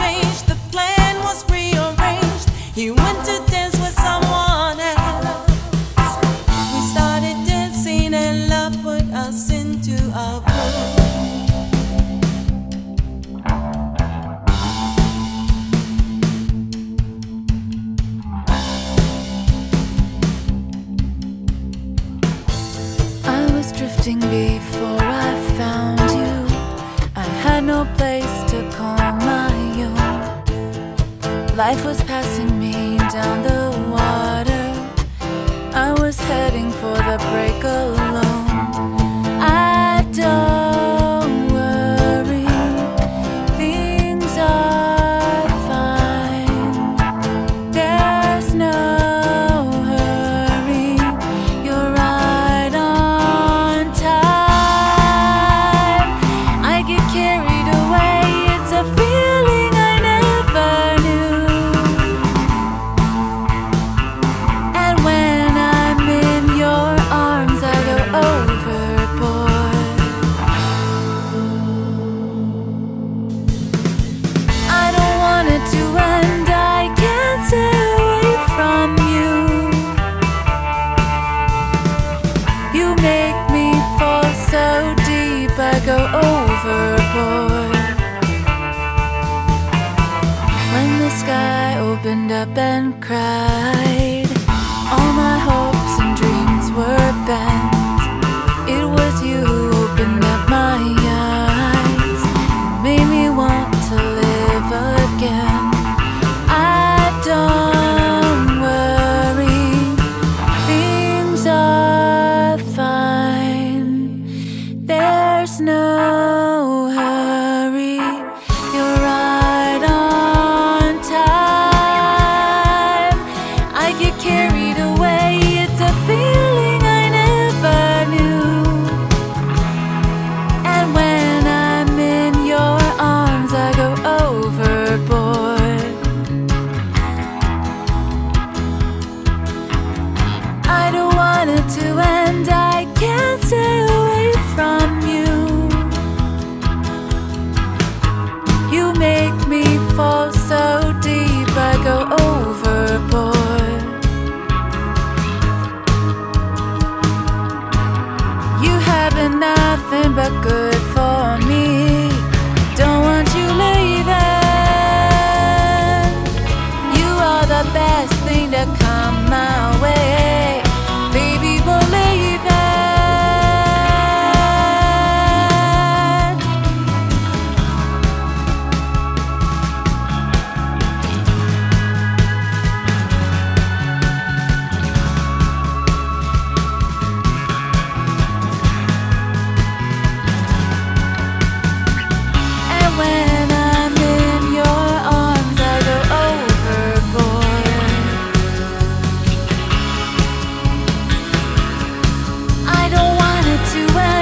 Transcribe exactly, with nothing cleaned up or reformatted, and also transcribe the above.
changed, the plan was rearranged. He went to dance with someone else. We started dancing and love put us into a groove. Drifting before I found you, I had no place to call my own. Life was passing me down the water. I was heading for the break alone. I don't worry, things are fine. There's no hurry. You're right on time. I get carried away, it's a feeling I never knew. And when I'm in your arms, I go overboard. I don't want it to end, I can't stay away from you. You make me fall so deep, I go overboard. When the sky opened up and cried, all my hopes and dreams were bent. It was you who opened up my eyes, made me want to live again. I don't worry, things are fine. There's no hurry. You're right on time. I get carried away, it's a feeling I never knew. And when I'm in your arms, I go overboard. I don't want it to end, I can't stay away from you. You make me fall so deep, I go overboard. You have been nothing but good for me. Don't want you leaving. You are the best thing to come my way. Baby, believe it. And when I'm in your arms, I go overboard. I don't want it to end.